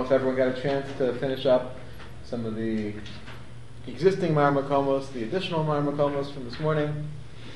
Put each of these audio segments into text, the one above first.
if everyone got a chance to finish up some of the existing Mar Makomos, the additional Mar Makomos from this morning,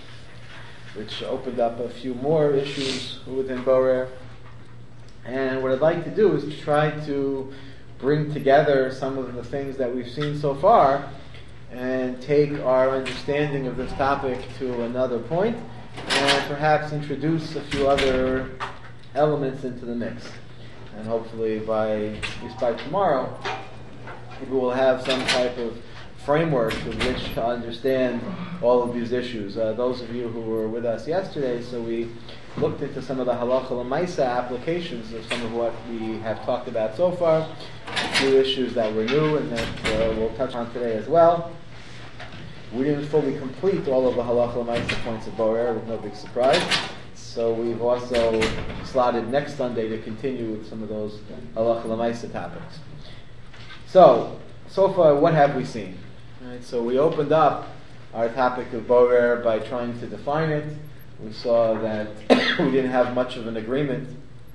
which opened up a few more issues within Borer. And what I'd like to do is to try to bring together some of the things that we've seen so far and take our understanding of this topic to another point and perhaps introduce a few other elements into the mix. And hopefully at least by tomorrow, we will have some type of framework with which to understand all of these issues. Those of you who were with us yesterday, so we looked into some of the halacha l'maisa applications of some of what we have talked about so far, a few issues that were new and that we'll touch on today as well. We didn't fully complete all of the halacha l'maisa points of Borer, with no big surprise. So we've also slotted next Sunday to continue with some of those halacha l'maisa topics. So far, what have we seen? Right, so we opened up our topic of Borer by trying to define it. We saw that we didn't have much of an agreement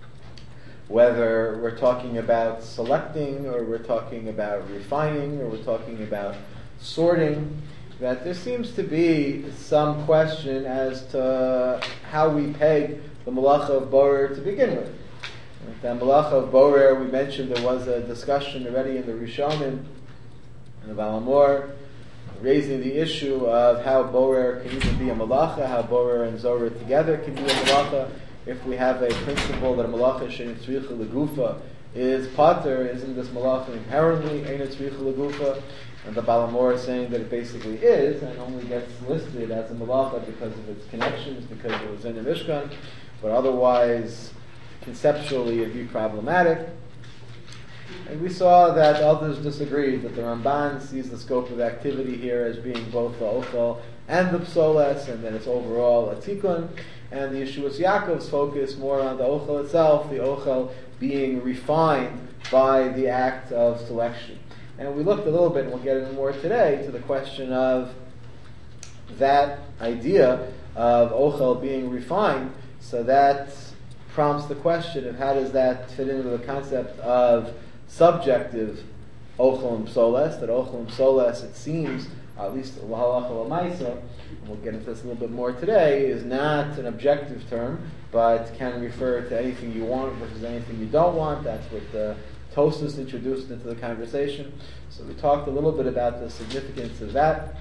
whether we're talking about selecting or we're talking about refining or we're talking about sorting, that there seems to be some question as to how we peg the malacha of Borer to begin with. The malacha of Borer, we mentioned there was a discussion already in the Rishonim and the Balamor, raising the issue of how Borer can even be a malacha, how Borer and Zorer together can be a malacha. If we have a principle that a malacha she'en tzricha legufa is pater, isn't this malacha inherently ein tzricha legufa? And the Balamor is saying that it basically is, and only gets listed as a malacha because of its connections, because it was in the Mishkan, but otherwise, conceptually, it'd be problematic. And we saw that others disagreed, that the Ramban sees the scope of activity here as being both the ochel and the psoles, and that it's overall a tikkun. And the Yeshuas Yaakov's focus more on the ochel itself, the ochel being refined by the act of selection. And we looked a little bit, and we'll get into more today, to the question of that idea of ochel being refined. So that prompts the question of how does that fit into the concept of subjective ochel and psoles, that ochel and psoles, it seems, at least halacha l'maisa, and we'll get into this a little bit more today, is not an objective term, but can refer to anything you want versus anything you don't want. That's what Tosfos introduced into the conversation. So we talked a little bit about the significance of that.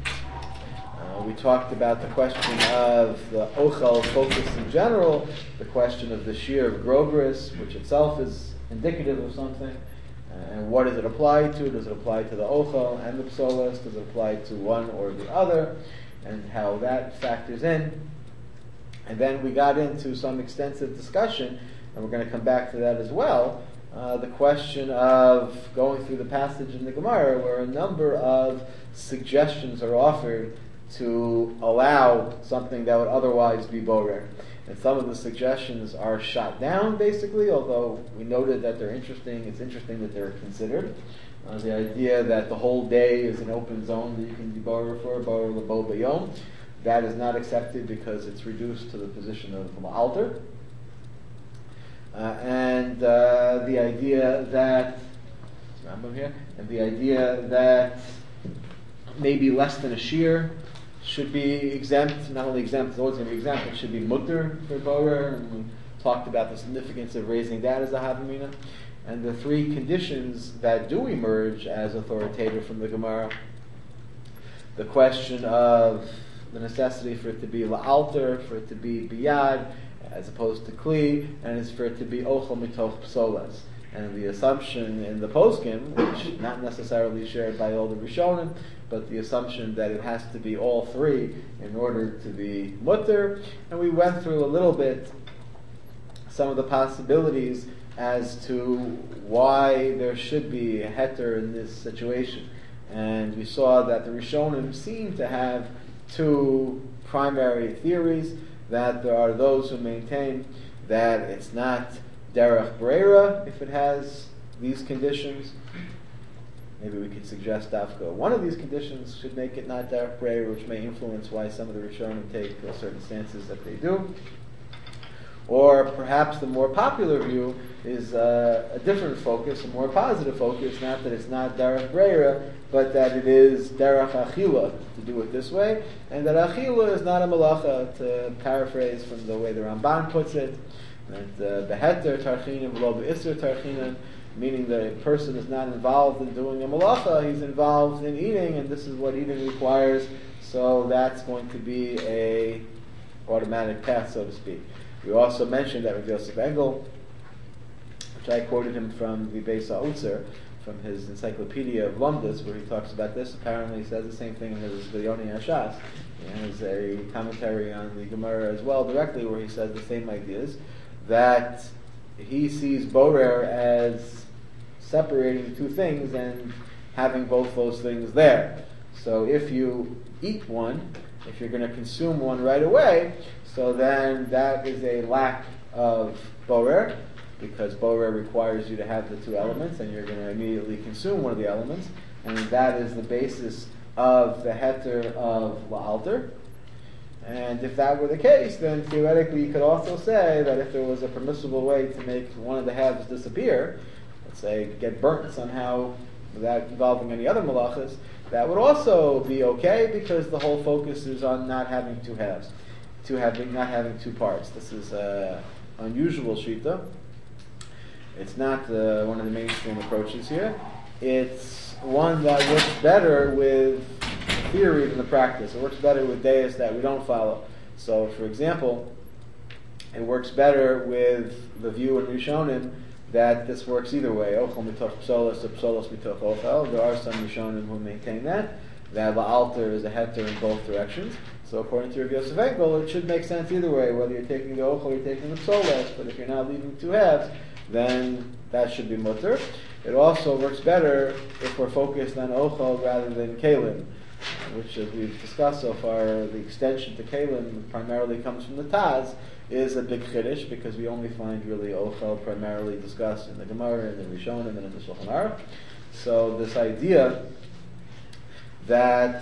We talked about the question of the ochel focus in general, the question of the shear of grobris, which itself is indicative of something, and what does it apply to? Does it apply to the ochel and the psoles? Does it apply to one or the other? And how that factors in. And then we got into some extensive discussion, and we're going to come back to that as well, the question of going through the passage in the Gemara where a number of suggestions are offered to allow something that would otherwise be borer. And some of the suggestions are shot down, basically, although we noted that they're interesting. It's interesting that they're considered. The idea that the whole day is an open zone that you can be borer for, borer lebo bayom, that is not accepted because it's reduced to the position of ma'alter. And the idea that maybe less than a shear should be exempt, not only exempt, it's always going to be exempt, it should be mutter for borer, and we talked about the significance of raising that as a havamina. And the three conditions that do emerge as authoritative from the Gemara, the question of the necessity for it to be la'alter, for it to be biyad, as opposed to kli, and it's for it to be ochel mitoch psoles. And the assumption in the poskim, which not necessarily shared by all the Rishonim, but the assumption that it has to be all three in order to be mutter. And we went through a little bit some of the possibilities as to why there should be a heter in this situation. And we saw that the Rishonim seem to have two primary theories, that there are those who maintain that it's not derech breira if it has these conditions. Maybe we could suggest Dafka one of these conditions should make it not derech breira, which may influence why some of the Rishonim take certain stances that they do. Or perhaps the more popular view is a different focus, a more positive focus, not that it's not Derech Breira, but that it is Derech Achila to do it this way, and that Achila is not a malacha, to paraphrase from the way the Ramban puts it, that Beheter Tarchinim v'lo be'isser Tarchinim, meaning that a person is not involved in doing a malacha, he's involved in eating, and this is what eating requires, so that's going to be a automatic path, so to speak. We also mentioned that with Yosef Engel, which I quoted him from the Beis HaUtzer, from his Encyclopedia of Lumdus, where he talks about this. Apparently he says the same thing in his V'yoni Hashas. He has a commentary on the Gemara as well directly, where he says the same ideas, that he sees Borer as separating two things and having both those things there. So if you eat one, if you're going to consume one right away, so then that is a lack of Borer, because Borer requires you to have the two elements, and you're going to immediately consume one of the elements, and that is the basis of the heter of La'alter. And if that were the case, then theoretically you could also say that if there was a permissible way to make one of the halves disappear, let's say get burnt somehow without involving any other malachas, that would also be okay, because the whole focus is on not having two halves, not having two parts. This is an unusual shita. It's not one of the mainstream approaches here. It's one that works better with theory than the practice. It works better with deis that we don't follow. So, for example, it works better with the view in Rishonim that this works either way. Ochel mitoch psolos or psolos mitoch ochel. There are some Rishonim who maintain that la'alter is a heter in both directions. So according to Rav Yosef Engel, it should make sense either way, whether you're taking the ochel or you're taking the psolos. But if you're not leaving two halves, then that should be mutter. It also works better if we're focused on ochel rather than kalim, which, as we've discussed so far, the extension to kalim primarily comes from the Taz, is a big chiddush, because we only find really ochel primarily discussed in the Gemara, in the Rishonim, and in the Shulchan Aruch. So this idea that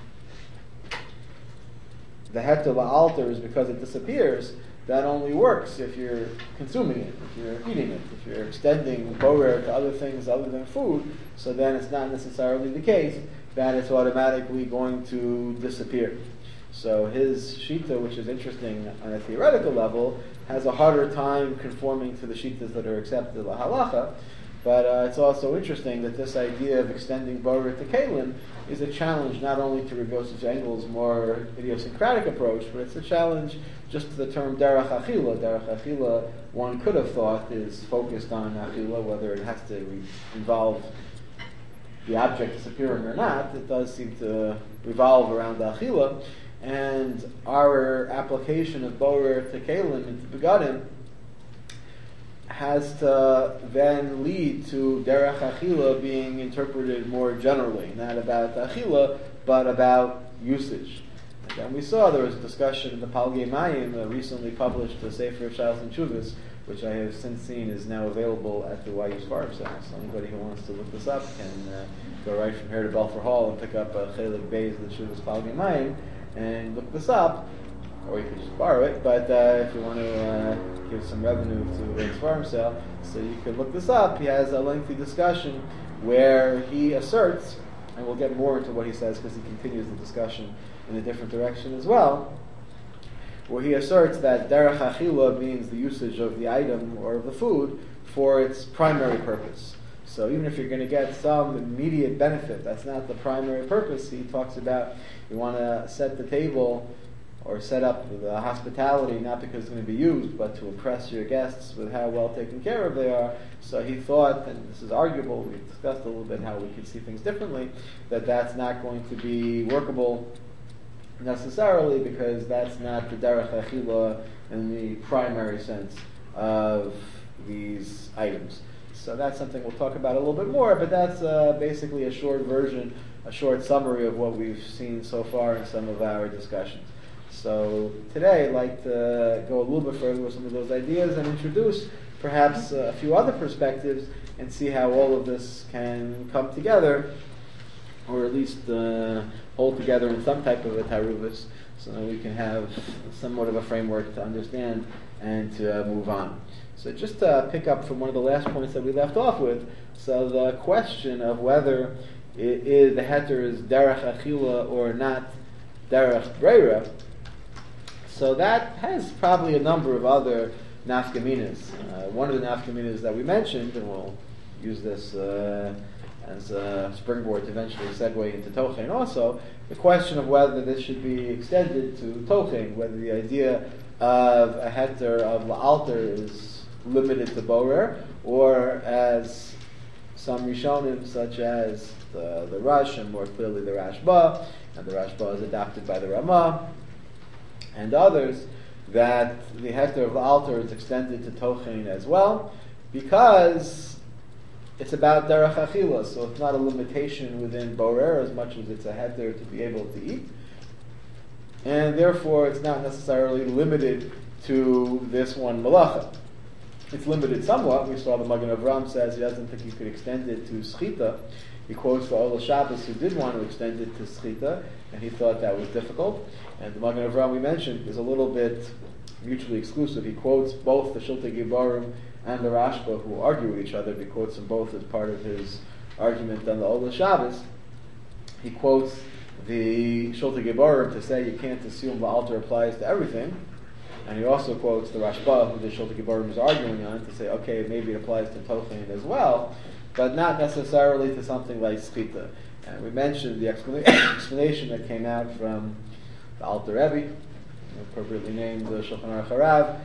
the heter la'alter is because it disappears, that only works if you're consuming it, if you're eating it, if you're extending borer to other things other than food, so then it's not necessarily the case that it's automatically going to disappear. So his shita, which is interesting on a theoretical level, has a harder time conforming to the shitas that are accepted la halacha, but it's also interesting that this idea of extending borer to kalim is a challenge not only to Rav Yosef Engel's more idiosyncratic approach, but it's a challenge just to the term derech achila. Derech achila, one could have thought, is focused on achila, whether it has to involve the object disappearing or not. It does seem to revolve around the achila, and our application of borer to kalim and to begadim has to then lead to derech achila being interpreted more generally, not about achila, but about usage. And then we saw there was a discussion in the Palgei Mayim, recently published the Sefer of Shalos and Tshuvos, which I have since seen is now available at the YU Farm Center. So anybody who wants to look this up can go right from here to Belfer Hall and pick up a Chelik Beis, the Tshuvos Palgei Mayim, and look this up, or you could just borrow it, but if you want to give some revenue to his farm sale, so you could look this up. He has a lengthy discussion where he asserts, and we'll get more into what he says because he continues the discussion in a different direction as well, where he asserts that derech achila means the usage of the item or of the food for its primary purpose. So even if you're going to get some immediate benefit, that's not the primary purpose. He talks about you want to set the table or set up the hospitality not because it's going to be used, but to impress your guests with how well taken care of they are. So he thought, and this is arguable, we discussed a little bit how we could see things differently, that that's not going to be workable necessarily, because that's not the derech achila in the primary sense of these items. So that's something we'll talk about a little bit more, but that's basically a short version, a short summary of what we've seen so far in some of our discussions. So today I'd like to go a little bit further with some of those ideas and introduce perhaps a few other perspectives and see how all of this can come together, or at least hold together in some type of a taruvus, so that we can have somewhat of a framework to understand and to move on. So just to pick up from one of the last points that we left off with, so the question of whether the heter is derech achila or not derech breira, so that has probably a number of other nafkaminas. One of the nafkaminas that we mentioned, and we'll use this as a springboard to eventually segue into Tochein also, the question of whether this should be extended to Tochein, whether the idea of a heter of la'alter is limited to borer, or as some Rishonim, such as the Rush, and more clearly the Rashba, and the Rashba is adopted by the Ramah, and others, that the heter of la'alter is extended to Tochein as well, because it's about derech achila, so it's not a limitation within borer as much as it's a heter to be able to eat, and therefore it's not necessarily limited to this one malacha. It's limited somewhat. We saw the Magen Avraham says he doesn't think you could extend it to schita. He quotes the Olel Shabbos who did want to extend it to schita, and he thought that was difficult. And the Magen Avraham we mentioned is a little bit mutually exclusive. He quotes both the Shultei Gebarim and the Rashba, who argue with each other. He quotes them both as part of his argument on the Olel Shabbos. He quotes the Shultei Gebarim to say you can't assume the altar applies to everything. And he also quotes the Rashba, who the Shultei Gebarim is arguing on, to say, okay, maybe it applies to Tochein as well, but not necessarily to something like Schita. And we mentioned the explanation that came out from the Alter Rebbe, appropriately named the Shulchan Aruch Harav,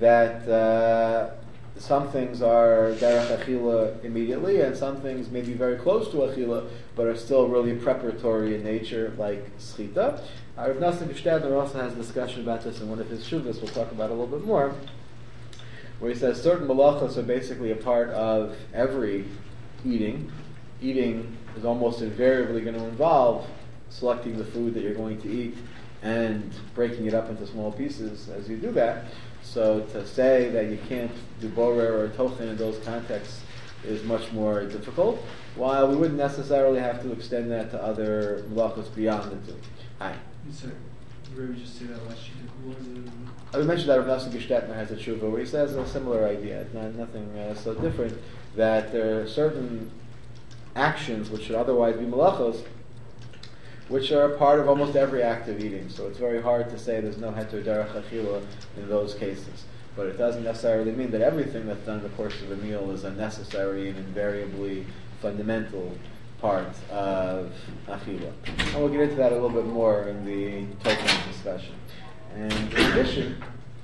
that some things are derech achila immediately, and some things may be very close to achila, but are still really preparatory in nature, like schita. Rav Nosson Gestadner also has a discussion about this in one of his shuvas. We'll talk about it a little bit more, where he says certain malachos are basically a part of every eating. Eating is almost invariably going to involve selecting the food that you're going to eat and breaking it up into small pieces as you do that. So to say that you can't do borer or tochen in those contexts is much more difficult, while we wouldn't necessarily have to extend that to other malachos beyond the two. Hi. Sorry, where we just say that last sheet? I mentioned that Rav Nosson Gestadner has a tshuva where he says a similar idea. It's nothing so different, that there are certain actions which should otherwise be malachos, which are a part of almost every act of eating. So it's very hard to say there's no heter derech achila in those cases. But it doesn't necessarily mean that everything that's done in the course of a meal is a necessary and invariably fundamental part of achila. And we'll get into that a little bit more in the Tochein discussion. And in addition,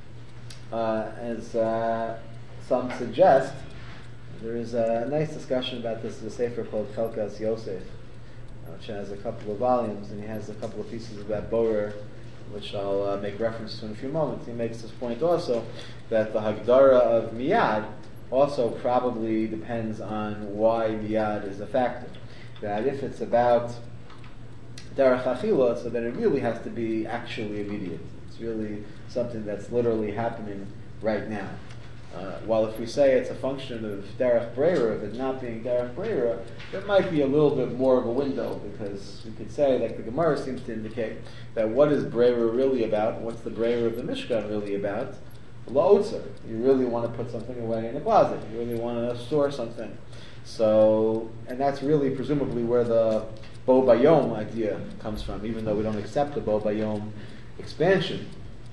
as some suggest, there is a nice discussion about this in a sefer called Chelkas Yosef, which has a couple of volumes, and he has a couple of pieces about borer, which I'll make reference to in a few moments. He makes this point also, that the Hagdara of miyad also probably depends on why miyad is a factor. That if it's about derech achila, so then it really has to be actually immediate. It's really something that's literally happening right now. While if we say it's a function of derech breira, of it not being derech breira, there might be a little bit more of a window, because we could say, like the Gemara seems to indicate, that what is breira really about? What's the breira of the Mishkan really about? La'otzer. You really want to put something away in the closet. You really want to store something. So, and that's really presumably where the Bo Bayom idea comes from, even though we don't accept the Bo Bayom expansion.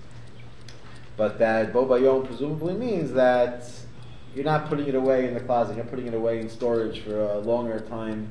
But that Bo Bayom presumably means that you're not putting it away in the closet, you're putting it away in storage for a longer time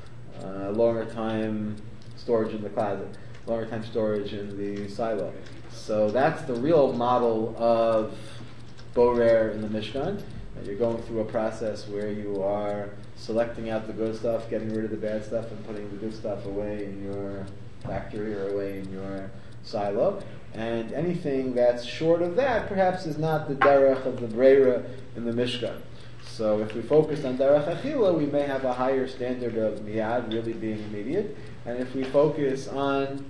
storage in the closet, longer time storage in the silo. So that's the real model of borer in the Mishkan. You're going through a process where you are selecting out the good stuff, getting rid of the bad stuff, and putting the good stuff away in your factory or away in your silo. And anything that's short of that perhaps is not the derech of the breira in the Mishkan. So if we focus on derech achila, we may have a higher standard of miyad really being immediate. And if we focus on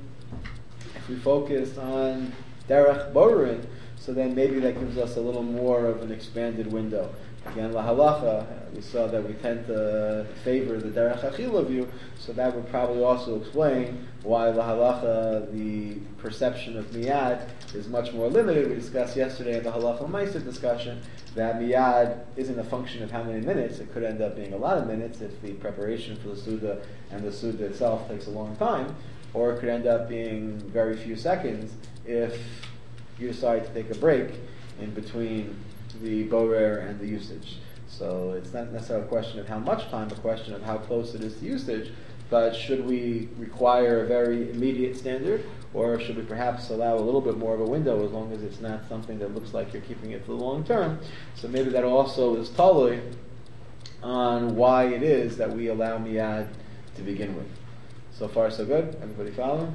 derech borin, so then maybe that gives us a little more of an expanded window. Again, lahalacha, we saw that we tend to favor the derech achila view, so that would probably also explain why lahalacha, the perception of miyad, is much more limited. We discussed yesterday in the halacha ma'aseh discussion that miyad isn't a function of how many minutes. It could end up being a lot of minutes if the preparation for the suda and the suda itself takes a long time, or it could end up being very few seconds if you decide to take a break in between the borer and the usage. So it's not necessarily a question of how much time, a question of how close it is to usage, but should we require a very immediate standard, or should we perhaps allow a little bit more of a window as long as it's not something that looks like you're keeping it for the long term? So maybe that also is totally on why it is that we allow miyad to begin with. So far so good? Everybody following?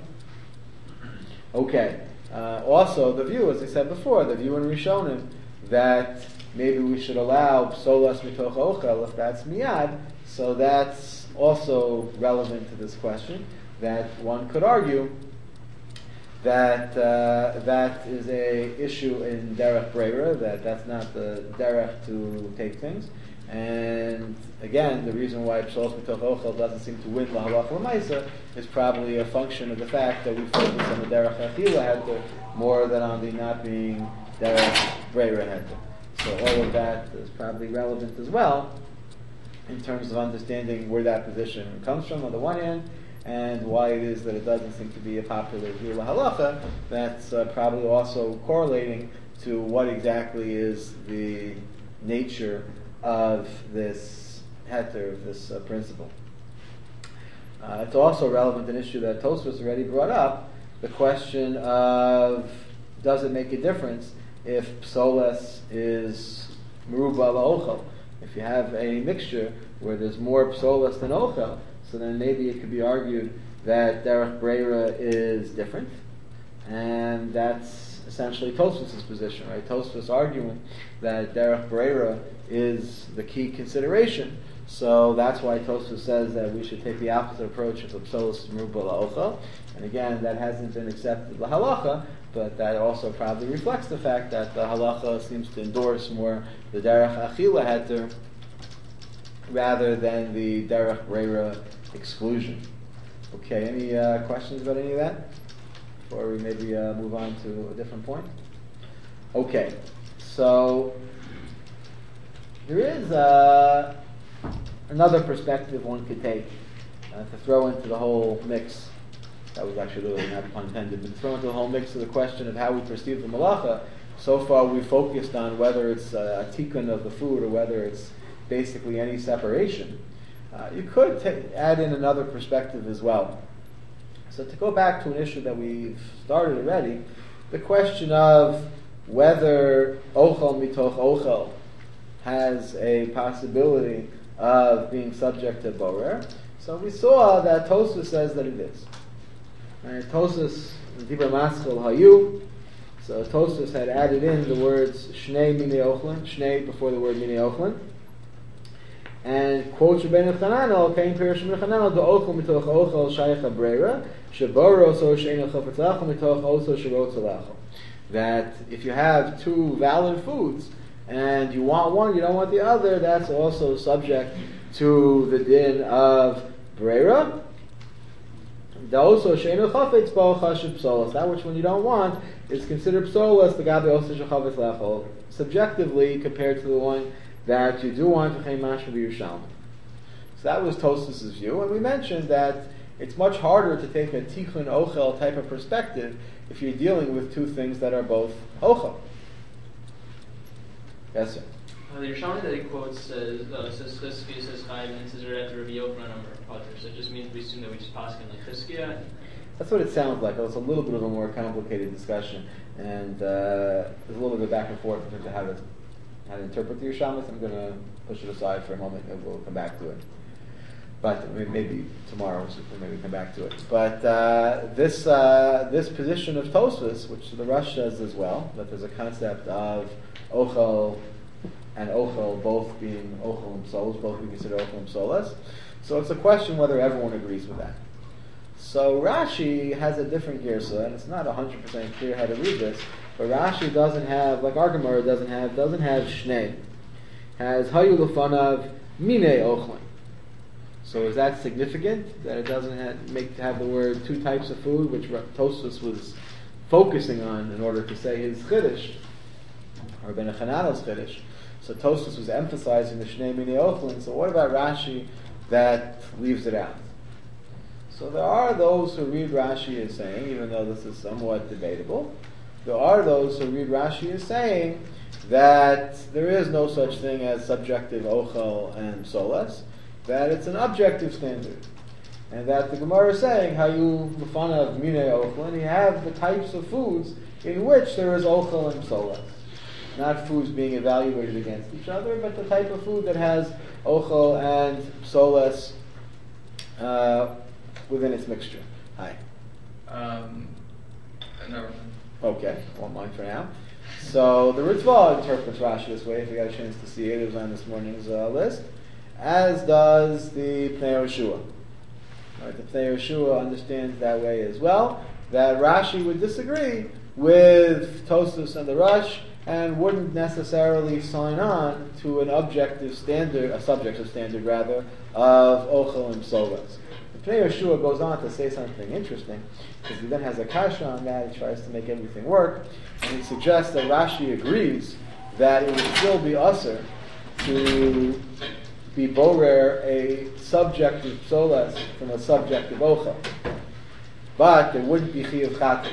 Okay. Also the view, as I said before, the view in Rishonim, that maybe we should allow psolas mitoch ochel if that's miyad, so that's also relevant to this question, that one could argue that that is a issue in derech breira, that's not the derech to take things. And again, the reason why psolas mitoch ochel doesn't seem to win lahalacha l'maisa is probably a function of the fact that we focus on the derech achila heter more than on the not being derech breira heter. So all of that is probably relevant as well in terms of understanding where that position comes from on the one hand, and why it is that it doesn't seem to be a popular view halacha. That's probably also correlating to what exactly is the nature of this heter, of this principle. It's also relevant, an issue that Tosfos already brought up, the question of does it make a difference if psolas is meruba la'ochel? If you have a mixture where there's more psolas than ochel, so then maybe it could be argued that derech breira is different, and that's essentially Tosfos' position, right? Tosfos arguing that derech breira is the key consideration, so that's why Tosfos says that we should take the opposite approach of the psolas meruba la'ochel, and again, that hasn't been accepted la halacha, but that also probably reflects the fact that the halacha seems to endorse more the derech achila heter rather than the derech breira exclusion. Okay, any questions about any of that? Before we maybe move on to a different point? Okay, so there is another perspective one could take to throw into the whole mix. That was actually really not pun intended, but to throw into the whole mix of the question of how we perceive the malacha. So far we focused on whether it's a tikkun of the food or whether it's basically any separation. You could add in another perspective as well. So to go back to an issue that we've started already, the question of whether ochel mitoch ochel has a possibility of being subject to borer. So we saw that Tosfos says that it is. Right, Tosfos, Dibra Maschil Hayu. So Tosfos had added in the words Shnei Mini Ochlin, Shnei before the word Mini Ochlin. And quotes Rabbeinu Chananel, Kain Pirish Rabbeinu Chananel, the Ochel mitoch ochel shayach habrera, sheboro so she'enu chafetzachel mitoch oso sherotzalachel. That if you have two valid foods and you want one, you don't want the other, that's also subject to the din of brera. Also, she'enu chafetz bo chashiv psolas. That which one you don't want is considered psolas, the gabe oso shechavitz lechol, subjectively compared to the one that you do want to chaymash with Yerushalmi. So that was Tosfos' view, and we mentioned that it's much harder to take a tikkun ochel type of perspective if you're dealing with two things that are both ochel. Yes, sir. The Yerushalmi that he quotes says Chizkiya says Chaim and says after Rabbi Yochanan or others. So it just means we assume that we just pass in like Chizkiya. That's what it sounds like. It's a little bit of a more complicated discussion, and there's a little bit of back and forth in terms of how to interpret the Yerushalmi. I'm going to push it aside for a moment, and we'll come back to it. But maybe tomorrow, so we'll maybe come back to it. But this position of Tosfos, which the Rosh says as well, that there's a concept of ochel and ochel both being ochel and psolas, both we consider ochel and psolas. So it's a question whether everyone agrees with that. So Rashi has a different girsa, and it's not 100% clear how to read this. But Rashi doesn't have, like our Gemara doesn't have shnei. has Hayu Lefanav Mine Ochlin. So is that significant that it doesn't have the word two types of food, which Tosfos was focusing on in order to say his Chiddush, or Ben Chananel's Chiddush? So Tosfos was emphasizing the Shnei Mine Ochlin. So what about Rashi that leaves it out? So there are those who read Rashi as saying, even though this is somewhat debatable, there are those who read Rashi as saying that there is no such thing as subjective ochel and solas, that it's an objective standard, and that the Gemara is saying how you mufanav mine ochel, and you have the types of foods in which there is ochel and solas, not foods being evaluated against each other, but the type of food that has ochel and solas within its mixture. Hi. Never mind. Okay, won't mind for now. So the Ritva interprets Rashi this way. If you got a chance to see it, it was on this morning's list. As does the Pnei Yehoshua. Right, the Pnei Yehoshua understands that way as well. That Rashi would disagree with Tosfos and the Rush and wouldn't necessarily sign on to an objective standard, a subjective standard rather, of Ochel and Solas. The Pnei Yehoshua goes on to say something interesting, because he then has a kasha on that. He tries to make everything work, and he suggests that Rashi agrees that it would still be usher to be borer a subjective solas from a subjective ochel, but there wouldn't be chiyuv chatas.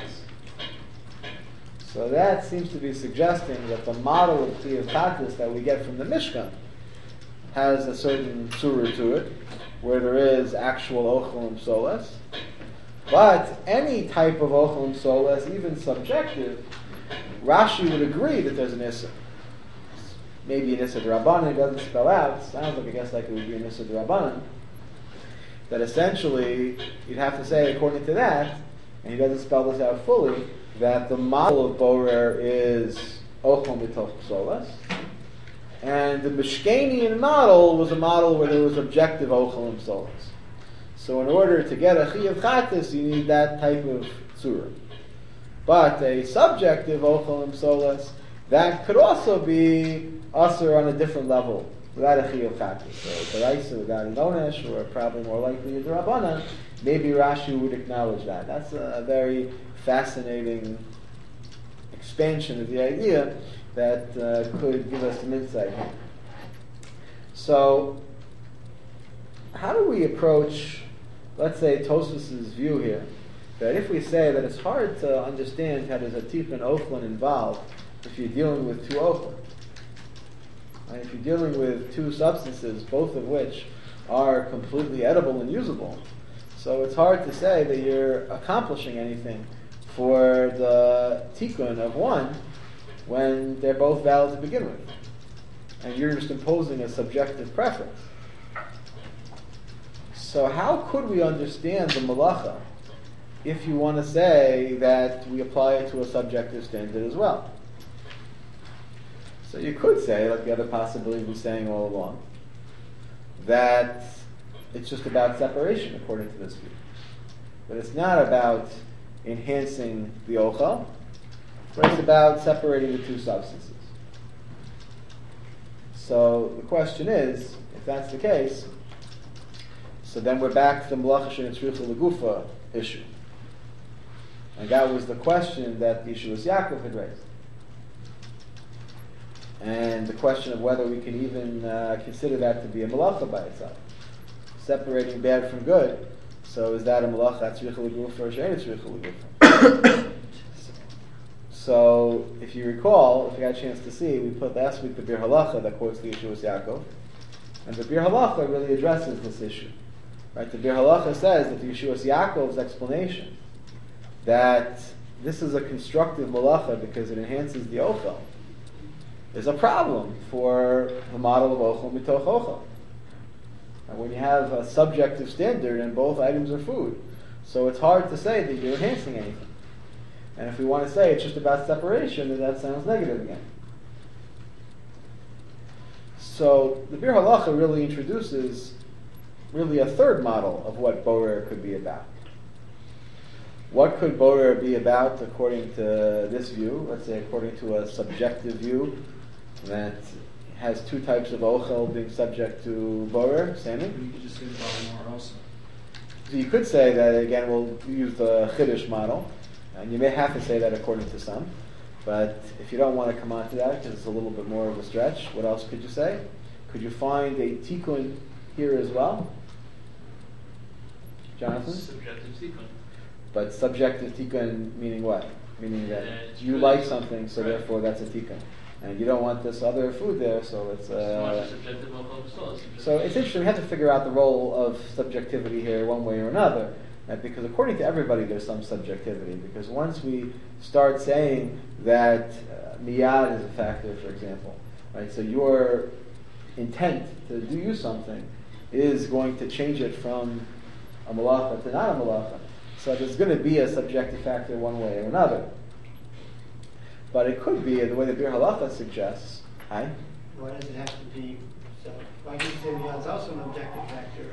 So that seems to be suggesting that the model of chiyuv chatas that we get from the Mishkan has a certain tzura to it, where there is actual ochel and solas. But any type of ochel and solas, even subjective, Rashi would agree that there's an issa. Maybe an issa d'Rabbanan, it doesn't spell out. Sounds like, I guess, like it would be an issa d'Rabbanan. That essentially, you'd have to say, according to that, and he doesn't spell this out fully, that the model of borer is ochel mitoch solas, and the Mishkanian model was a model where there was objective ochel and solas. So in order to get a chiyuv chatas, you need that type of tzura. But a subjective ochel and solas, that could also be usher on a different level, without a chiyuv chatas. So deraisa without an onesh, or probably more likely a d'Rabbanan, maybe Rashi would acknowledge that. That's a very fascinating expansion of the idea that could give us some insight here. So, how do we approach, let's say, Tosfos' view here, that if we say that it's hard to understand how there's a tikkun ochlin involved if you're dealing with two ochlin, right? If you're dealing with two substances, both of which are completely edible and usable, so it's hard to say that you're accomplishing anything for the tikkun of one when they're both valid to begin with, and you're just imposing a subjective preference. So how could we understand the malacha if you want to say that we apply it to a subjective standard as well? So you could say, like the other possibility we've been saying all along, that it's just about separation according to this view. But it's not about enhancing the ochel, but it's about separating the two substances. So the question is, if that's the case, so then we're back to the malacha shenetzricha legufa issue. And that was the question that the Yeshuas Yaakov had raised. And the question of whether we can even consider that to be a malacha by itself. Separating bad from good. So is that a malacha tzricha legufa or she'ein tzricha legufa? So if you recall, if you got a chance to see, we put last week the Bir Halacha that quotes the Yeshuas Yaakov. And the Bir Halacha really addresses this issue. Right? The Bir Halacha says that the Yeshuas Yaakov's explanation that this is a constructive malacha because it enhances the ochel is a problem for the model of ochel mitoch ochel. And when you have a subjective standard and both items are food, so it's hard to say that you're enhancing anything. And if we want to say it's just about separation, then that sounds negative again. So the Bir Halacha really introduces really a third model of what borer could be about. What could borer be about according to this view? Let's say according to a subjective view that has two types of ochel being subject to borer, Sammy. You could just say the Balamar also. So you could say that, again, we'll use the Chiddush model, and you may have to say that according to some, but if you don't want to come on to that because it's a little bit more of a stretch, what else could you say? Could you find a tikkun here as well? Jonathan? Subjective tikkun. But subjective tikkun meaning what? Meaning that it's you really like something, so right. therefore that's a tikkun. And you don't want this other food there, so it's... Subjective ochel b'sola. So it's interesting, we have to figure out the role of subjectivity here one way or another. Right? Because according to everybody there's some subjectivity. Because once we start saying that miyad is a factor, for example, right? So your intent to do you something is going to change it from a malacha to not a malacha. So there's going to be a subjective factor one way or another. But it could be, the way the Bir Halacha suggests, why does it have to be so? Why do you say miyad's also an objective factor?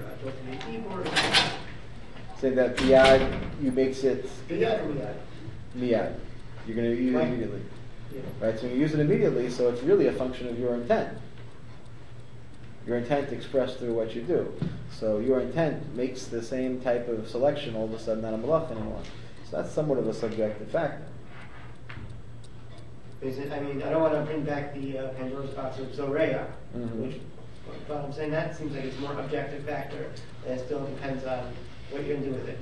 Say that miyad, you makes it Miyad or miyad? miyad. You're going to use it immediately. Yeah. Right? So you use it immediately, so it's really a function of your intent. Your intent expressed through what you do. So your intent makes the same type of selection all of a sudden not a malach anymore. So that's somewhat of a subjective factor. I mean, I don't want to bring back the Pandora's box of Zoreya, but I'm saying that seems like it's a more objective factor, and it still depends on what you're going to do with it.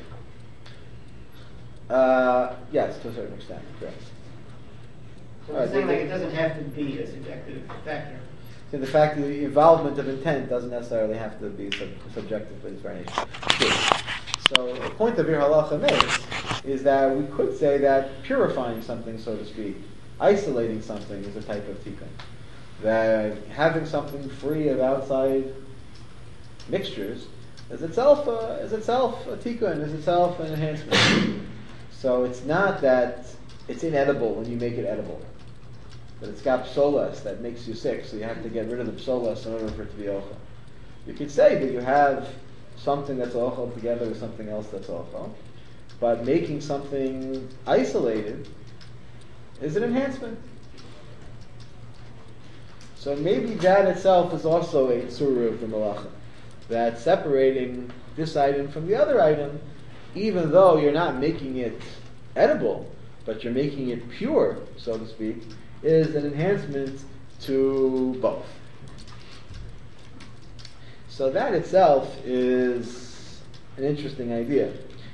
Yes, to a certain extent, correct. So I'm saying like it doesn't have to be a subjective factor. So the fact that the involvement of intent doesn't necessarily have to be subjective by its very nature. Good. So the point that Bir Halacha makes is that we could say that purifying something, so to speak, isolating something is a type of tikkun. That having something free of outside mixtures is itself a tikkun, is itself an enhancement. So it's not that it's inedible when you make it edible, but it's got psolas that makes you sick, so you have to get rid of the psolas in order for it to be ochel. You could say that you have something that's ochel together with something else that's ochel, but making something isolated is an enhancement. So maybe that itself is also a tzura of the malacha. That separating this item from the other item, even though you're not making it edible, but you're making it pure, so to speak, is an enhancement to both. So that itself is an interesting idea.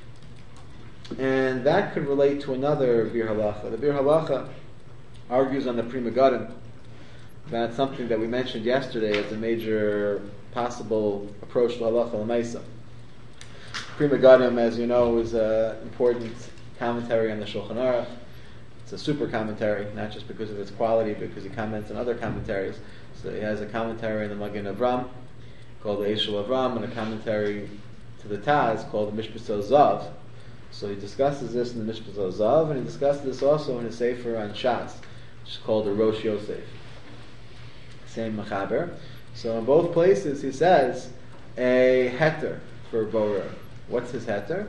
And that could relate to another Bir Halacha. The Bir Halacha argues on the Pri Megadim. That's something that we mentioned yesterday as a major possible approach to Halacha L'Maisa. Pri Megadim, as you know, is an important commentary on the Shulchan Aruch. It's a super commentary, not just because of its quality, because he comments on other commentaries. So he has a commentary on the Magen Avram called the Eshel Avram, and a commentary to the Taz called the Mishpat Zav. So he discusses this in the Mishpat Zav, and he discusses this also in his Sefer on Shas, which is called the Rosh Yosef. Same Mechaber. So in both places he says a heter for borer. What's his heter?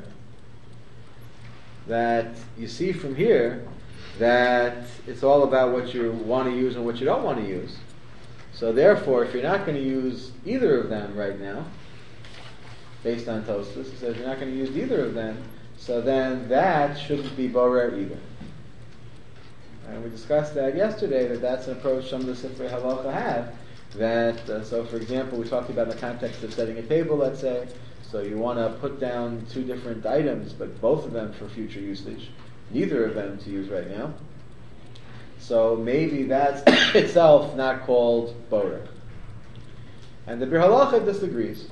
That you see from here that it's all about what you want to use and what you don't want to use. So therefore, if you're not going to use either of them right now, based on Tosfos, he says you're not going to use either of them, so then that shouldn't be borer either. And we discussed that yesterday, that that's an approach some of the Sifrei Halacha have. That, so for example, we talked about the context of setting a table, let's say. So you want to put down two different items, but both of them for future usage. Neither of them to use right now. So maybe that's itself not called borer. And the Bir Halacha disagrees.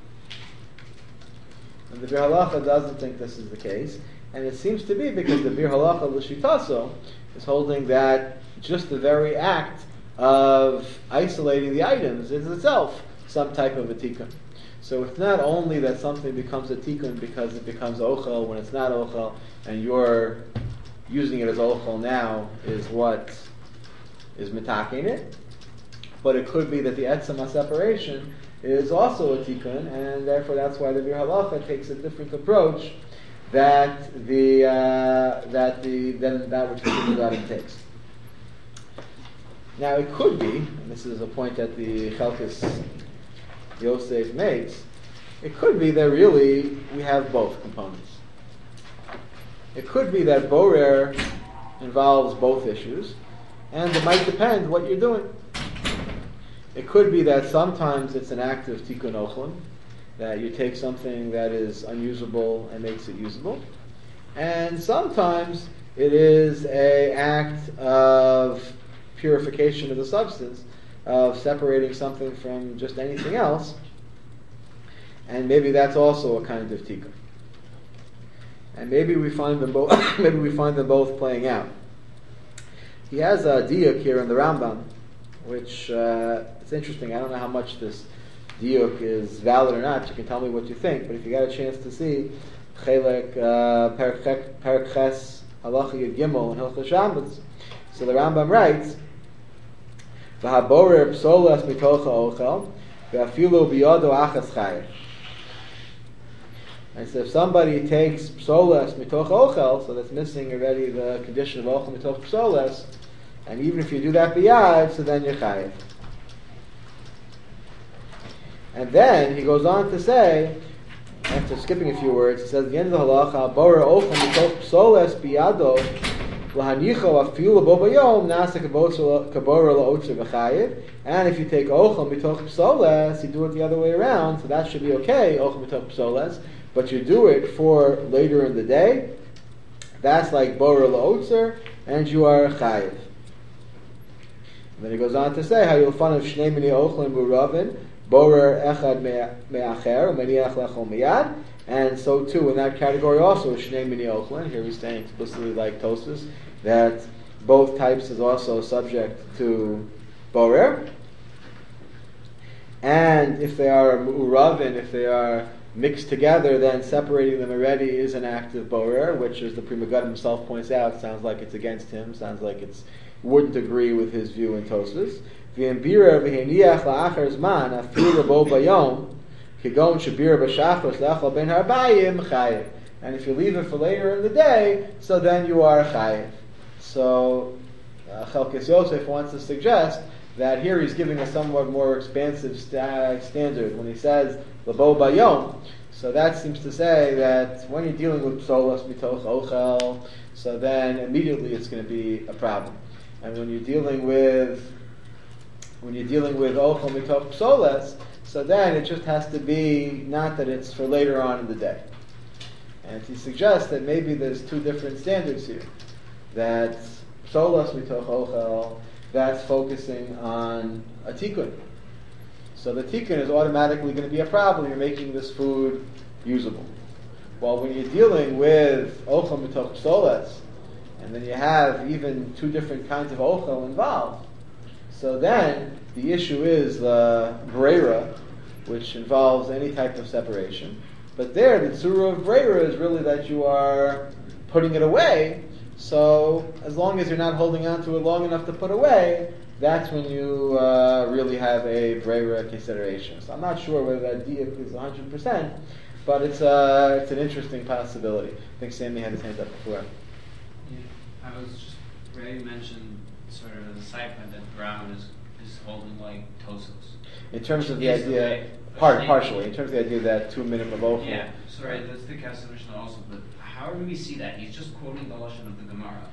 And the Bir Halacha doesn't think this is the case. And it seems to be because the Bir Halacha L'Shitaso is holding that just the very act of isolating the items is itself some type of a tikkun. So it's not only that something becomes a tikkun because it becomes ochel when it's not ochel, and you're using it as ochel now is what is mitaking it, but it could be that the etzema separation is also a tikkun, and therefore that's why the Bir Halacha takes a different approach than that which the Pri Megadim takes. Now it could be, and this is a point that the Chelkis Yosef makes, it could be that really we have both components. It could be that Borer involves both issues, and it might depend what you're doing. It could be that sometimes it's an act of tikkun ochlin, that you take something that is unusable and makes it usable, and sometimes it is an act of purification of the substance, of separating something from just anything else, and maybe that's also a kind of tikkun. And maybe we find them both. Maybe we find them both playing out. He has a diuk here in the Rambam, which it's interesting. I don't know how much this diuk is valid or not. You can tell me what you think. But if you got a chance to see Chelek Perek Ches Halacha Yud Gimel and Hilchos Shabbos, so the Rambam writes, "V'haborer psolas mitocha ochel ve'afilu biyado achas chayev." And so if somebody takes psolas mitoch ochel, so that's missing already the condition of ochel mitoch psolas, and even if you do that biyad, so then you're chayiv. And then he goes on to say, after skipping a few words, he says, the end of the halacha, bora ochel mitoch psolas biyado lahanicho afilu bo bayom nasa kabora laotzer v'chayiv. And if you take ochel mitoch psolas, you do it the other way around, so that should be okay, ochel mitoch psolas. But you do it for later in the day, that's like Bora La'otzer, and you are Chayiv. And then he goes on to say, how you'll find of Shnei Mini Ochlin Muravin, Bora Echad Me'acher, Umeniach Lechol Miyad, and so too in that category also Shnei Mini Ochlin, here he's saying explicitly like Tosfos, that both types is also subject to Borer. And if they are Muravin, if they are mixed together, then separating them already is an act of borer, which, as the Pri Megadim himself points out, sounds like it's against him, sounds like it's wouldn't agree with his view in Tosfos. And if you leave it for later in the day, so then you are chayiv. So Chelkis Yosef wants to suggest that here he's giving a somewhat more expansive standard when he says Labo Bayom. So that seems to say that when you're dealing with psolas mitoch ochel, so then immediately it's going to be a problem. And when you're dealing with ochel mitoch psolas, so then it just has to be not that it's for later on in the day. And he suggests that maybe there's two different standards here. That psolas mitoch ochel, that's focusing on a tikkun. So the tikkun is automatically going to be a problem. You're making this food usable. While when you're dealing with ochel mitoch psolas, and then you have even two different kinds of ochel involved, so then the issue is the breira, which involves any type of separation. But there, the tzura of breira is really that you are putting it away. So as long as you're not holding on to it long enough to put away, that's when you really have a breira consideration. So I'm not sure whether that diuk is 100%, but it's an interesting possibility. I think Sammy had his hand up before. Yeah, I was just Ray mentioned sort of the side point that Brown is holding like Tosfos. In terms of the idea, partially, in terms of the idea that 2 minimum ochel. Yeah, sorry, that's the Kasser Mishnah also, but how do we see that? He's just quoting the Lashon of the Gemara.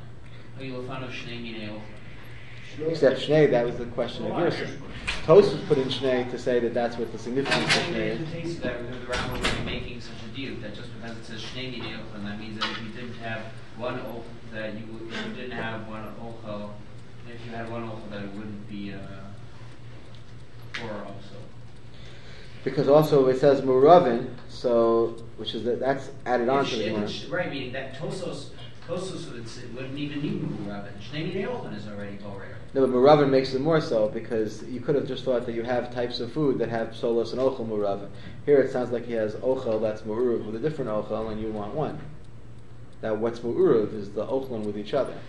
Except Shnei, that was the question of yours. Tosfos put in Shnei to say that that's what the significance of Shnei is. The case that the Rambam would be making such a deal that just because it says Shnei Minei Ochel, that means that if you didn't have one ochel, that if you didn't have one ochel, if you had one ochel, that it wouldn't be four also. Because also it says Muravin, so which is that's added on to the Gemara. Right, meaning that Tosfos wouldn't even need Muravin. Shnei Minei Ochel is already Borer. No, but Muravin makes it more so, because you could have just thought that you have types of food that have psolos and ochel Muravin. Here it sounds like he has ochel that's Mu'uruv with a different ochel, and you want one. Now what's Mu'uruv is the ochelin with each other.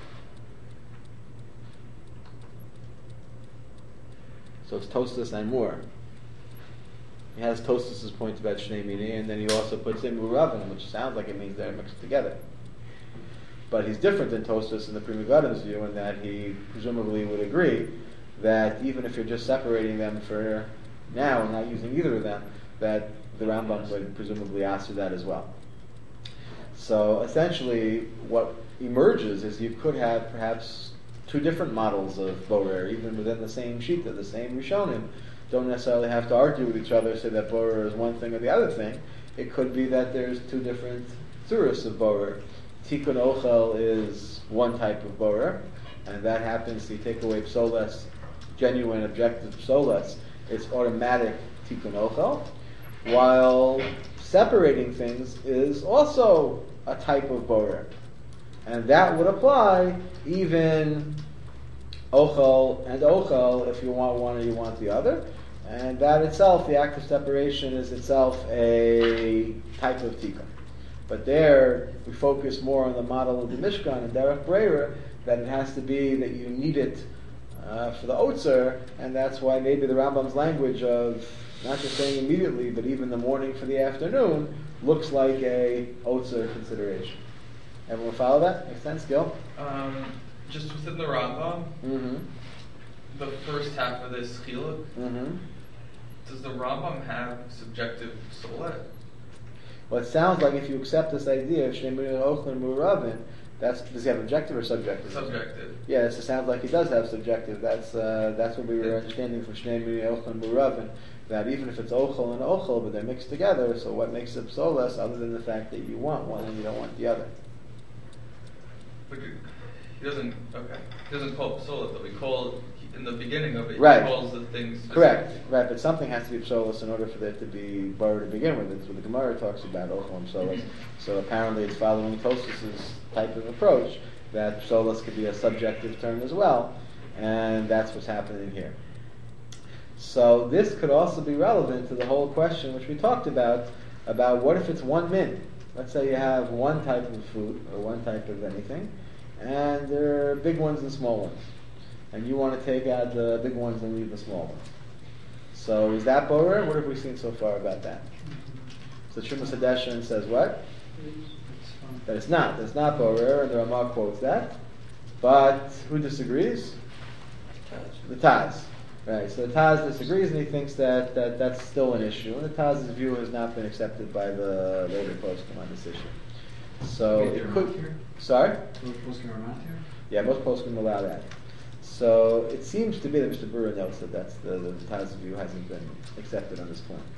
So it's Tosfos and more. He has Tosfos' point about Shnei Minei, and then he also puts in Muravin, which sounds like it means they're mixed together. But he's different than Tosfos in the Pri Megadim's view in that he presumably would agree that even if you're just separating them for now and not using either of them, that the Rambam would presumably answer that as well. So essentially, what emerges is you could have perhaps two different models of borer, even within the same shita, the same Rishonim. Don't necessarily have to argue with each other, say that borer is one thing or the other thing. It could be that there's two different tzuras of borer. Tikkun ochel is one type of borer, and that happens to take away psolas, genuine objective psolas. It's automatic tikkun ochel, while separating things is also a type of borer. And that would apply even ochel and ochel if you want one or you want the other. And that itself, the act of separation, is itself a type of tikkun. But there, we focus more on the model of the Mishkan and Derech Breira, that it has to be that you need it for the Otzer, and that's why maybe the Rambam's language of not just saying immediately, but even the morning for the afternoon, looks like a Otzer consideration. Everyone follow that? Makes sense, Gil? Just within the Rambam, Mm-hmm. the first half of this chiluk, Mm-hmm. does the Rambam have subjective solet? Well, it sounds like if you accept this idea of Shnei Minyan Ochel and Muravin, does he have objective or subjective? Subjective. Yes, it sounds like he does have subjective. That's what we were understanding from Shnei Minyan Ochel and Muravin, that even if it's Ochel and Ochel, but they're mixed together, so what makes it psolas other than the fact that you want one and you don't want the other? But he doesn't call it psolet though. He called in the beginning of it. Right. He calls the things. Correct, right, but something has to be psolas in order for there to be bar to begin with. That's what the Gemara talks about, ochel and psolas. So apparently it's following Tosfos' type of approach, that psolas could be a subjective term as well, and that's what's happening here. So this could also be relevant to the whole question which we talked about what if it's one min? Let's say you have one type of food, or one type of anything, and there are big ones and small ones. And you want to take out the big ones and leave the small ones. So is that borer? What have we seen so far about that? So Trumas Hadeshin says what? That it's not. That's not borer, and the Ramah quotes that. But who disagrees? The Taz. Right, so the Taz disagrees, and he thinks that that's still an issue. And the Taz's view has not been accepted by the later poskim on this issue. So Wait, it could... here? Sorry? Most poskim are not here? Yeah, most poskim allow that. So it seems to be that Mr. Brewer notes that that's the Taz's view hasn't been accepted on this point.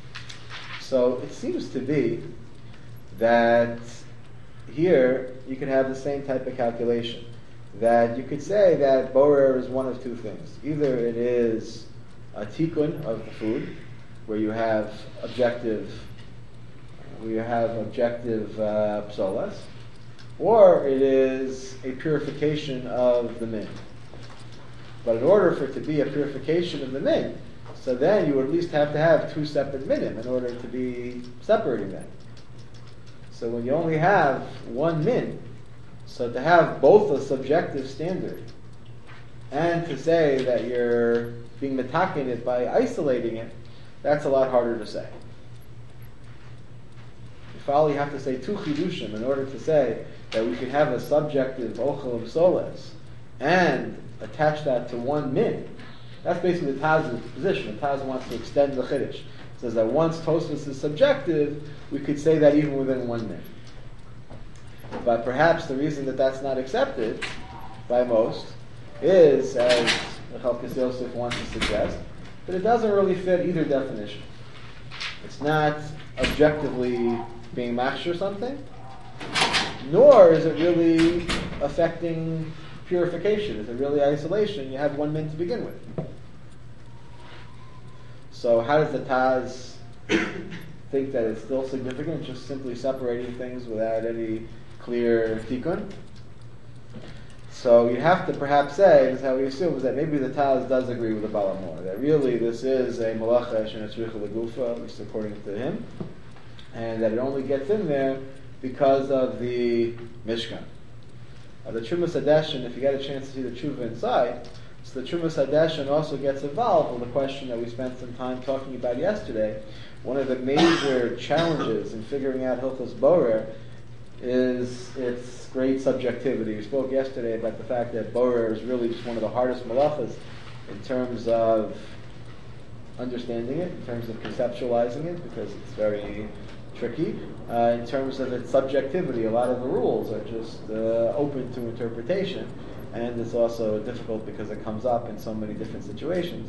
So it seems to be that here you could have the same type of calculation. That you could say that borer is one of two things. Either it is a tikkun of the food, where you have objective psolas, or it is a purification of the min. But in order for it to be a purification of the min, so then you would at least have to have two separate minim in order to be separating them. So when you only have one min, so to have both a subjective standard and to say that you're being metakin it by isolating it, that's a lot harder to say. You have to say two chidushim in order to say that we can have a subjective ochel of solas and attach that to one min. That's basically the Taz's position. The Taz wants to extend the chiddush. It says that once Tosfos is subjective, we could say that even within one min. But perhaps the reason that that's not accepted by most is, as Chalkes Yosef wants to suggest, that it doesn't really fit either definition. It's not objectively being machshir something, nor is it really affecting purification. Is it really isolation? You have one min to begin with. So how does the Taz think that it's still significant, just simply separating things without any clear tikkun? So you have to perhaps say, this is how we assume, is that maybe the Taz does agree with the Balamor, that really this is a malacha shenetzricha legufa, at least according to him, and that it only gets in there because of the Mishkan. The Trumas Hadeshin, if you get a chance to see the tshuva inside, so the Trumas Hadeshin also gets involved with the question that we spent some time talking about yesterday. One of the major challenges in figuring out Hilchos Borer is its great subjectivity. We spoke yesterday about the fact that Borer is really just one of the hardest malachas in terms of understanding it, in terms of conceptualizing it, because it's very tricky. In terms of its subjectivity, a lot of the rules are just open to interpretation, and it's also difficult because it comes up in so many different situations.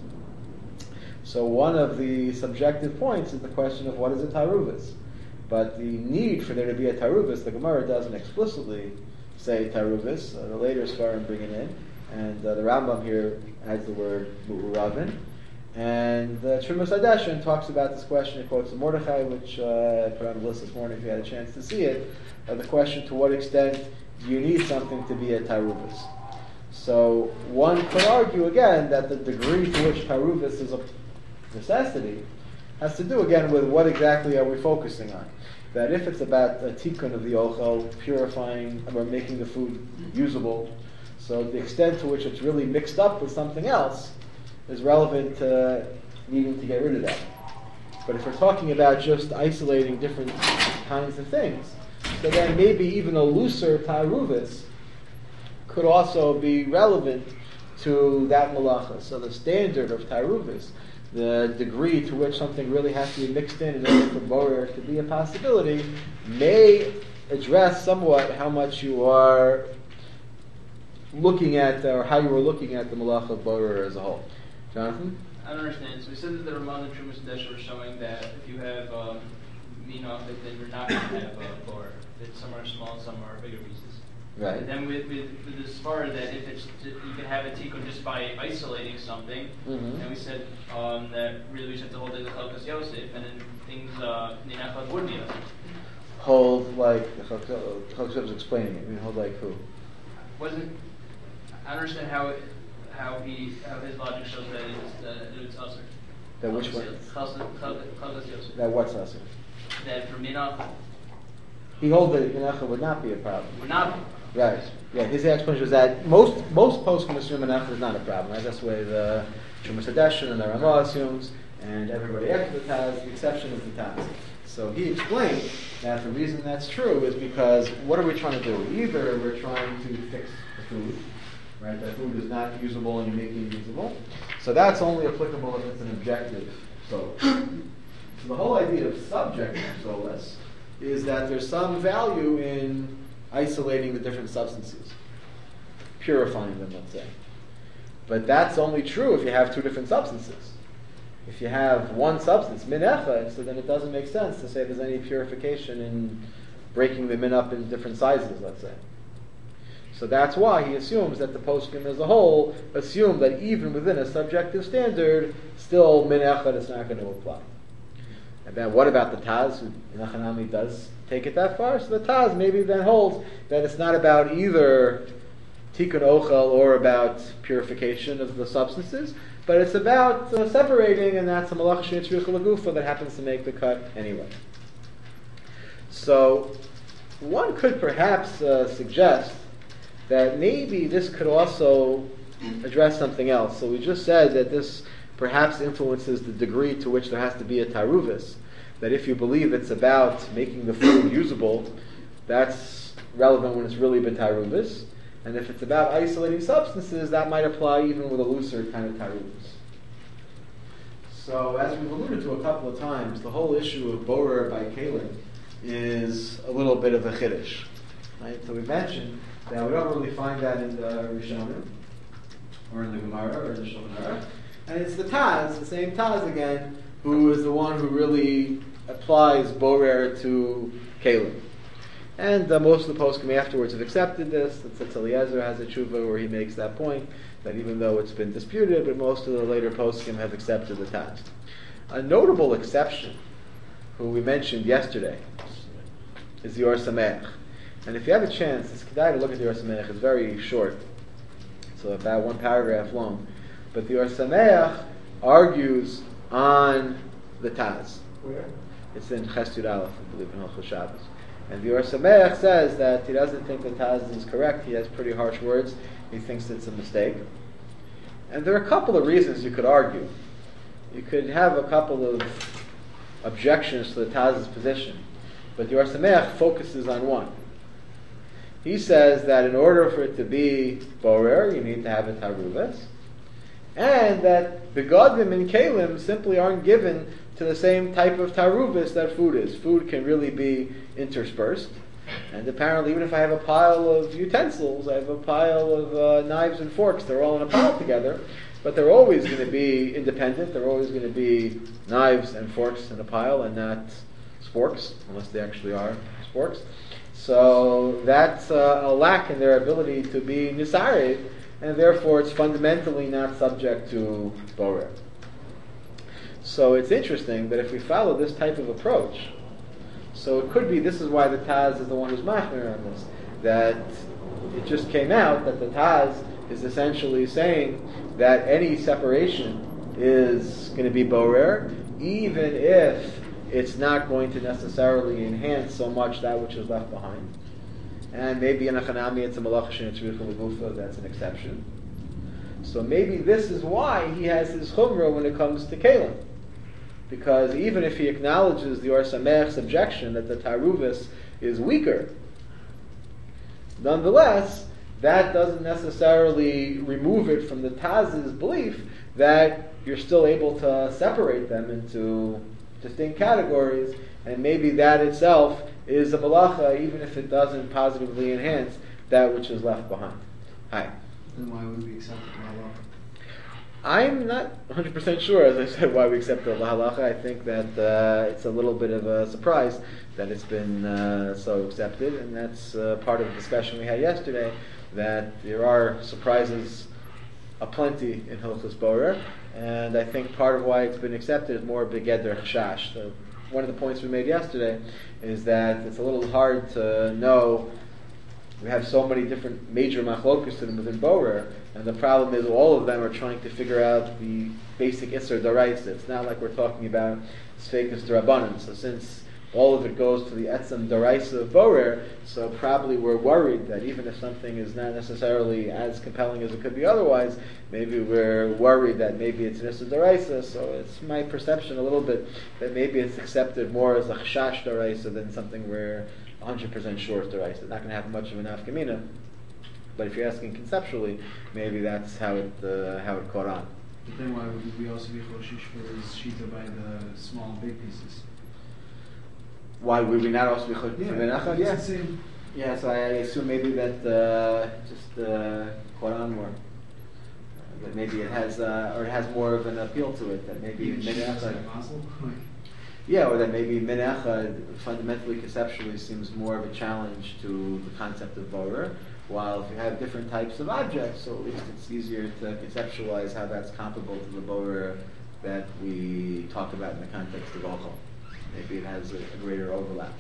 So one of the subjective points is the question of what is a taruvus. But the need for there to be a taruvus, the Gemara doesn't explicitly say taruvus. The later Sfarim bring it in, and the Rambam here adds the word mu'uravin. And Trumas Hadeshin talks about this question. He quotes the Mordechai, which I put on the list this morning if you had a chance to see it. The question: to what extent do you need something to be a taruvus? So one could argue again that the degree to which taruvus is a necessity has to do again with what exactly are we focusing on. That if it's about a tikkun of the ochel, purifying or making the food usable, so the extent to which it's really mixed up with something else is relevant to needing to get rid of that. But if we're talking about just isolating different kinds of things, so then maybe even a looser taruvus could also be relevant to that malacha. So the standard of taruvus, the degree to which something really has to be mixed in order for borer to be a possibility, may address somewhat how much you are looking at, or how you were looking at the malacha of borer as a whole. Jonathan? I don't understand. So we said that the Ramon and Trumas Hadeshin were showing that if you have minoch, then you're not going to have a borer. That some are small, some are bigger pieces. Right. And then with the Sfar that if it's you can have a tikkun just by isolating something, and we said that really we should have to hold it to Chalkas Yosef, and then things Ninachad would be Yosef. Hold like Chalkas Yosef was explaining it. I mean, hold like who? I don't understand how his logic shows that it's usher. That which one? Chalkas Yosef. That what's usher? That for Minach. He holds that Menacha would not be a problem. Would not be. Right. Yeah, his explanation was that most poskim assume Menacha is not a problem. Right? That's the way the Trumas Hadeshin and the Ramah assumes, and everybody after the Taz, the exception is the Taz. So he explained that the reason that's true is because what are we trying to do? Either we're trying to fix the food, right? That food is not usable and you're making it usable. So that's only applicable if it's an objective solace. So the whole idea of subjective solace is that there's some value in isolating the different substances, purifying them, let's say. But that's only true if you have two different substances. If you have one substance, min echad, so then it doesn't make sense to say there's any purification in breaking the min up in different sizes, let's say. So that's why he assumes that the poskim as a whole assume that even within a subjective standard, still min echad is not going to apply. And then what about the Taz, who Nachanami does take it that far? So the Taz maybe then holds that it's not about either tikkun ochel or about purification of the substances, but it's about separating, and that's a malach she'etzricha lagufa that happens to make the cut anyway. So one could perhaps suggest that maybe this could also address something else. So we just said that this perhaps influences the degree to which there has to be a taruvus. That if you believe it's about making the food usable, that's relevant when it's really been taruvus. And if it's about isolating substances, that might apply even with a looser kind of taruvus. So as we've alluded to a couple of times, the whole issue of borer by kalim is a little bit of a chiddush. Right? So we mentioned that we don't really find that in the Rishonim, or in the Gemara, or in the Shulchan Aruch. And it's the Taz, the same Taz again, who is the one who really applies borer to kalim. And most of the poskim afterwards have accepted this. The Tzitz Eliezer has a tshuva where he makes that point, that even though it's been disputed, but most of the later poskim have accepted the Taz. A notable exception, who we mentioned yesterday, is the Or Sameach. And if you have a chance, it's kedai to look at the Or Sameach. It's very short. It's about one paragraph long. But the Or Sameach argues on the Taz. Where? It's in Chesed Aleph, I believe, in Hilchos Shabbos. And the Or Sameach says that he doesn't think the Taz is correct. He has pretty harsh words. He thinks it's a mistake. And there are a couple of reasons you could argue. You could have a couple of objections to the Taz's position. But the Or Sameach focuses on one. He says that in order for it to be borer, you need to have a taruvas. and that begadim and kalim simply aren't given to the same type of taruvis that food is. Food can really be interspersed, and apparently even if I have a pile of utensils, I have a pile of knives and forks, they're all in a pile together, but they're always going to be independent. They're always going to be knives and forks in a pile and not sporks, unless they actually are sporks. So that's a lack in their ability to be nisari, and therefore it's fundamentally not subject to borer. So it's interesting that if we follow this type of approach, so it could be this is why the Taz is the one who's machmir on this, that it just came out that the Taz is essentially saying that any separation is going to be borer, even if it's not going to necessarily enhance so much that which is left behind. And maybe in a chanami it's a malach she'en tzricha l'gufa, that's an exception. So maybe this is why he has his chumrah when it comes to kalim. Because even if he acknowledges the Or Samech's objection that the taruvis is weaker, nonetheless, that doesn't necessarily remove it from the Taz's belief that you're still able to separate them into distinct categories, and maybe that itself is a malacha, even if it doesn't positively enhance that which is left behind. Hi. Then why would we accept the halacha? I'm not 100% sure, as I said, why we accept the halacha. I think that it's a little bit of a surprise that it's been so accepted, and that's part of the discussion we had yesterday, that there are surprises aplenty in Hilchos Borer, and I think part of why it's been accepted is more begeder chashash. So one of the points we made yesterday is that it's a little hard to know. We have so many different major machlokus within Borer, and the problem is all of them are trying to figure out the basic Isser Daraisa. It's not like we're talking about Sfeikus Darabanan. So since all of it goes to the Etzem Daraisa of Borer, so probably we're worried that even if something is not necessarily as compelling as it could be otherwise, maybe we're worried that maybe it's an Isser Daraisa. So it's my perception a little bit that maybe it's accepted more as a Chashash Daraisa than something we're 100% sure it's Daraisa. It's not going to have much of an afkamina. But if you're asking conceptually, maybe that's how it caught on. But then why would we also be choshish for his shita by the small and big pieces? Why would we not also be choshish for menachad? It's the same. Yeah, so I assume maybe that just caught on more. That maybe it has, or it has more of an appeal to it. That maybe menachad. Yeah, or that maybe menachad fundamentally, conceptually, seems more of a challenge to the concept of borer. While if you have different types of objects, so at least it's easier to conceptualize how that's comparable to the borer that we talk about in the context of ochel. Maybe it has a greater overlap.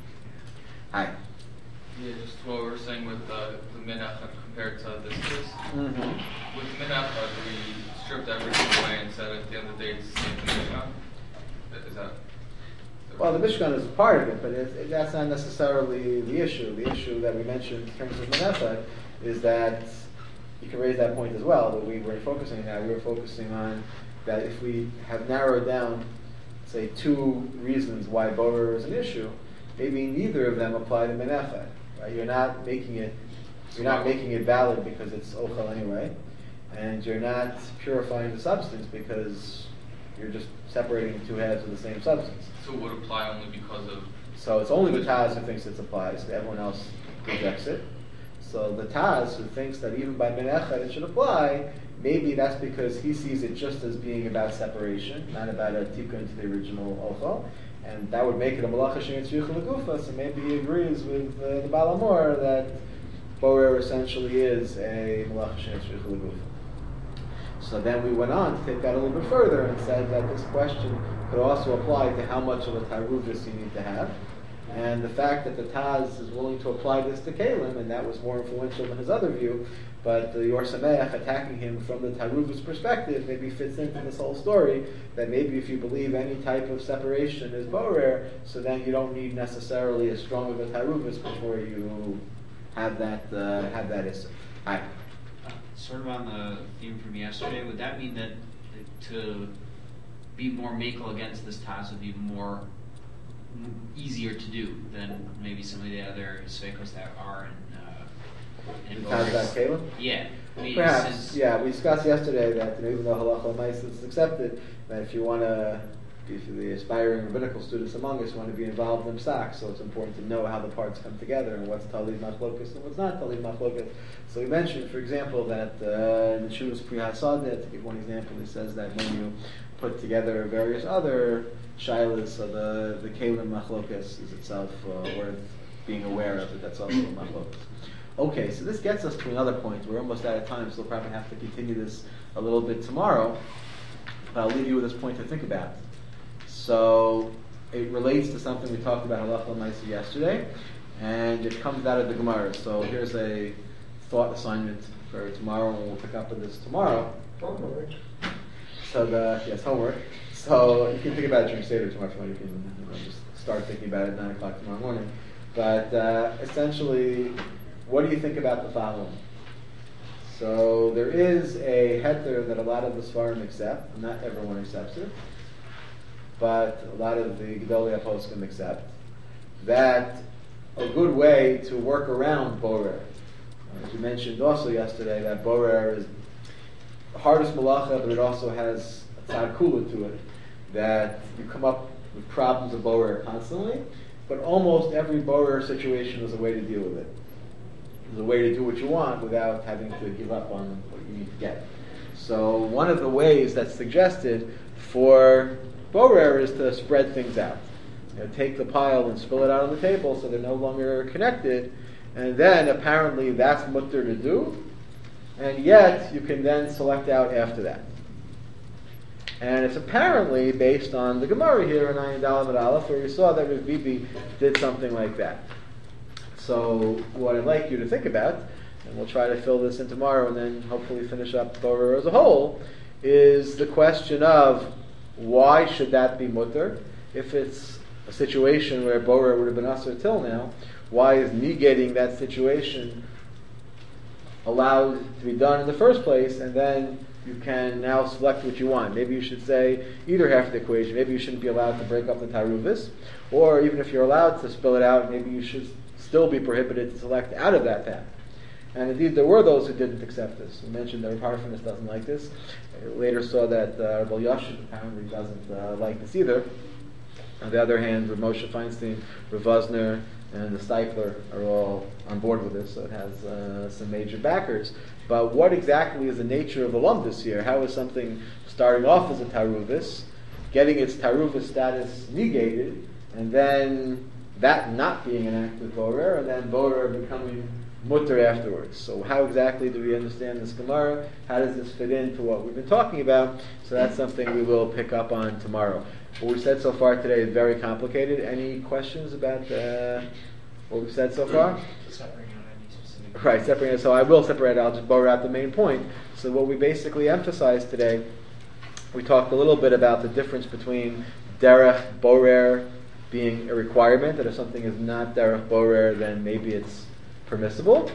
Hi. Yeah, just what we were saying with the minachah compared to this case. Mm-hmm. With minachah, we stripped everything away and said at the end of the day it's the same Mishkan. Is that? Well, the Mishkan is a part of it, but that's not necessarily the issue. The issue that we mentioned in terms of Menachad is that you can raise that point as well, that we were focusing on. We were focusing on that if we have narrowed down, say, two reasons why borer is an issue, maybe neither of them apply to Menachad. Right? You're not making it valid because it's ochel anyway, and you're not purifying the substance because you're just separating two halves of the same substance. So it would apply only because of... So it's only the Taz who thinks it applies. Everyone else rejects it. So the Taz who thinks that even by Menachad it should apply, maybe that's because he sees it just as being about separation, not about a tikkun to the original ochel. And that would make it a malacha she'en tzricha l'gufa, so maybe he agrees with the Baal HaMor that borer essentially is a malacha she'en tzricha l'gufa. So then we went on to take that a little bit further and said that this question could also apply to how much of a taruvis you need to have. And the fact that the Taz is willing to apply this to Kalim, and that was more influential than his other view, but the Or Sameach attacking him from the taruvis perspective maybe fits into this whole story, that maybe if you believe any type of separation is borer, so then you don't need necessarily as strong of a taruvis before you have that issue. Hi. Sort of on the theme from yesterday, would that mean that to be more makel against this Taz would be more easier to do than maybe some of the other sveikos that are in Taz about Kalim? Yeah. mean, Perhaps, since yeah. We discussed yesterday that even though halacha l'maisa is accepted, that if you want to, if the aspiring rabbinical students among us want to be involved in psak, so it's important to know how the parts come together and what's talid machlokas and what's not talid machlokas. So we mentioned, for example, that in the Shuvas Pri Hasadeh, to give one example, he says that when you put together various other shilas, so the kelim machlokas is itself worth being aware of, that's also machlokas. Okay, so this gets us to another point. We're almost out of time, so we'll probably have to continue this a little bit tomorrow. But I'll leave you with this point to think about. So it relates to something we talked about halacha l'maisa yesterday, and it comes out of the Gemara. So here's a thought assignment for tomorrow, and we'll pick up on this tomorrow. Homework. So homework. So you can think about it during Seder tomorrow if you can just start thinking about it at 9 o'clock tomorrow morning. But essentially, what do you think about the following? So there is a heter that a lot of the Svarim accept, and not everyone accepts it, but a lot of the Gedolei HaPoskim accept, that a good way to work around Borer, as you mentioned also yesterday, that Borer is the hardest malacha, but it also has a tzad kula to it, that you come up with problems of Borer constantly, but almost every Borer situation is a way to deal with it. There's a way to do what you want without having to give up on what you need to get. So one of the ways that's suggested for Borer is to spread things out. Take the pile and spill it out on the table so they're no longer connected, and then apparently that's mutter to do, and yet you can then select out after that. And it's apparently based on the Gemara here in Ayin Daled Amud Aleph, where we saw that Rav Bibi did something like that. So what I'd like you to think about, and we'll try to fill this in tomorrow and then hopefully finish up Borer as a whole, is the question of why should that be mutter? If it's a situation where Borer would have been usher till now, why is negating that situation allowed to be done in the first place, and then you can now select what you want? Maybe you should say either half of the equation. Maybe you shouldn't be allowed to break up the taruvis, or even if you're allowed to spill it out, maybe you should still be prohibited to select out of that path. And indeed, there were those who didn't accept this. We mentioned that Rav Harfenis doesn't like this. Later saw that Rav Yashin apparently doesn't like this either. On the other hand, Rav Moshe Feinstein, Rav Vosner, and the Steipler are all on board with this, so it has some major backers. But what exactly is the nature of the lumdus here? How is something starting off as a taruvis, getting its taruvis status negated, and then that not being an active borer, and then borer becoming mutter afterwards? So how exactly do we understand this Gemara? How does this fit into what we've been talking about? So that's something we will pick up on tomorrow. What we've said so far today is very complicated. Any questions about what we've said so far? Separating out any specific. Right, separating. So I will separate. I'll just borer out the main point. So what we basically emphasized today, we talked a little bit about the difference between derech borer being a requirement, that if something is not derech borer, then maybe it's permissible,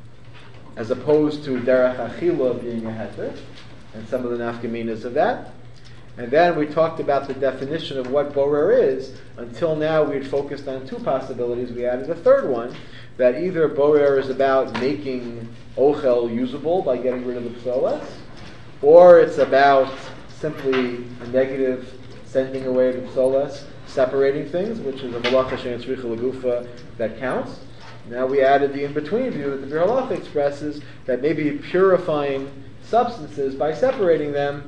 as opposed to derech achila being a heter, and some of the nafkaminas of that. And then we talked about the definition of what borer is. Until now we had focused on two possibilities. We added a third one, that either borer is about making ochel usable by getting rid of the psolas, or it's about simply a negative, sending away the psolas, separating things, which is a malacha she'en tzricha legufa that counts. Now we added the in-between view that the Bir Halacha expresses, that maybe purifying substances by separating them,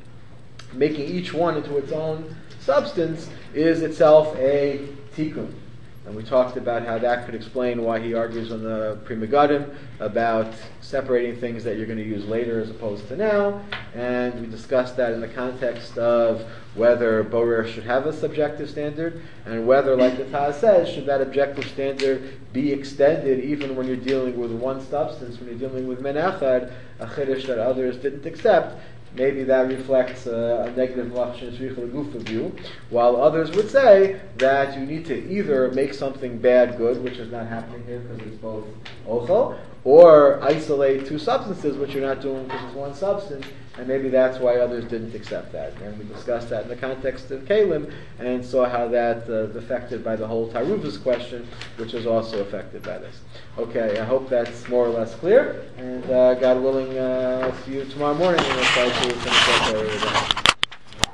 making each one into its own substance, is itself a tikkun. And we talked about how that could explain why he argues on the Pri Megadim about separating things that you're going to use later as opposed to now. And we discussed that in the context of whether borer should have a subjective standard, and whether, like the Taz says, should that objective standard be extended even when you're dealing with one substance, when you're dealing with menachad, a chiddush that others didn't accept. Maybe that reflects a negative Malach Shricha Legufa view, while others would say that you need to either make something bad good, which is not happening here because it's both ochel, or isolate two substances, which you're not doing because it's one substance, and maybe that's why others didn't accept that. And we discussed that in the context of Kalim, and saw how that is affected by the whole Taruvas question, which is also affected by this. Okay, I hope that's more or less clear, and God willing, see you tomorrow morning, and we'll try to finish up our